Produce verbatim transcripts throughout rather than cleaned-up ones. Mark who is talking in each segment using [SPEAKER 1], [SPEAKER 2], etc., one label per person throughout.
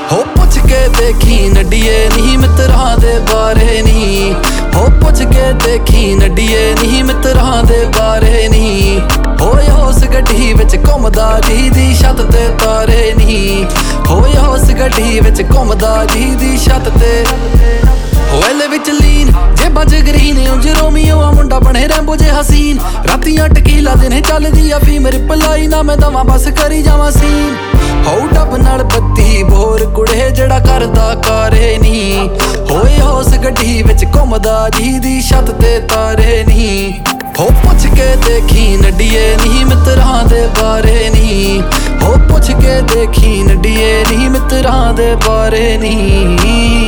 [SPEAKER 1] हो पुछ के देखी नडिए नहीं मित्रां दे बारे नहीं, हो पुछ के देखी नडिए नहीं मित्रां दे बारे नहीं। होया उस गड्डी विच घुमदा जी दी छत ते तारे नहीं, होया उस गड्डी विच घुमदा जी दी छत ते। ओएले विच लीन जेबां च ग्रीन उंज रोमियो आ मुंडा बने रैंबो जे हसीन। रातियां टकीला दिने चलदी आ फीम रिप्लाई ना मैं दवां बस करी जावां सीन। हो डब नाल बत्ती बोर कुड़े जेड़ा करदा कारे नहीं, होया उस गड्डी विच घुमदा जी दी छत ते तारे नहीं। हो पुछ के देखी नडिए नहीं मित्रां दे बारे नहीं, हो पुछ के देखी नडिए नहीं मित्रां दे बारे नहीं।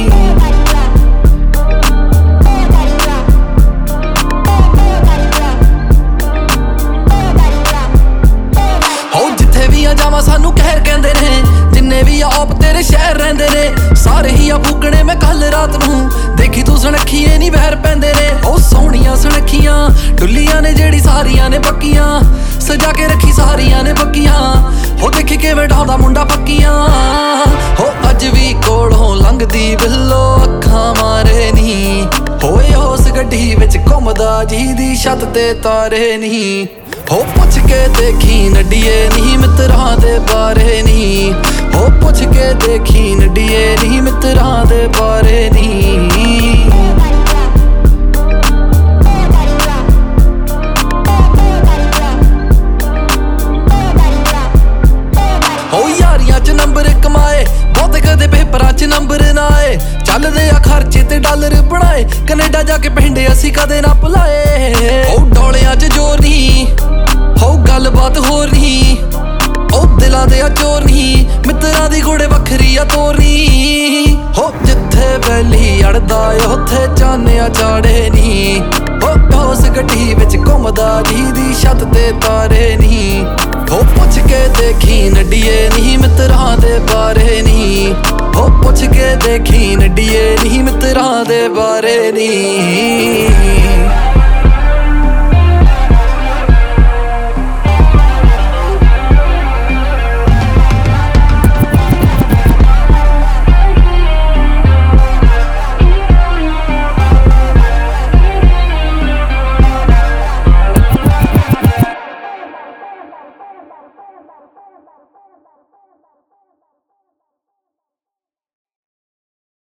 [SPEAKER 1] जावा सानू कहर कहंदे ने जिन्ने भी आप तेरे शहर रहिंदे ने, सारे ही आ फूकने मैं कल रात नू देखी तू सनखिए नी बहर पैंदे ने। ओ सोहणियां सनखियां डुल्लियां ने जेड़ी सारियां ने पक्कियां, सजा के रखी सारियां ने पक्कियां। हो देखी किवें ढाउंदा मुंडा पक्कियां, हो अज भी कोलों लंघदी बिल्लो अखां मारे नी। होए उस गड्डी विच घुमदा जी दी छत ते तारे नहीं। हो पुछ के देखी नडिए नहीं मित्रां दे बारे नहीं, हो पुछ के देखी नडिए नहीं मित्रां दे बारे नहीं। हो यारियां च नंबर कमाए बहुते कदे पेपरां च नंबर ना आए, चलदे आ खर्चे ते डॉलर बनाए कनेडा जाके पिंडे असी कदे ना भुलाए। हो डोलियां च जोर नहीं, हो गलबात होर नहीं, ओ दिलां दे चोर नहीं, मित्रां दी घोड़े वखरी आ तोर नहीं। हो जिथे वैली अड़दा उत्थे चान्नेआ चाड़े नहीं, हो उस गड्डी विच घुमदा जी दी छत ते तारे नहीं। हो पुछ के देखी नडिए नहीं मित्रां दे बारे नहीं, हो पुछ के देखी नडिए नहीं मित्रां दे बारे नहीं।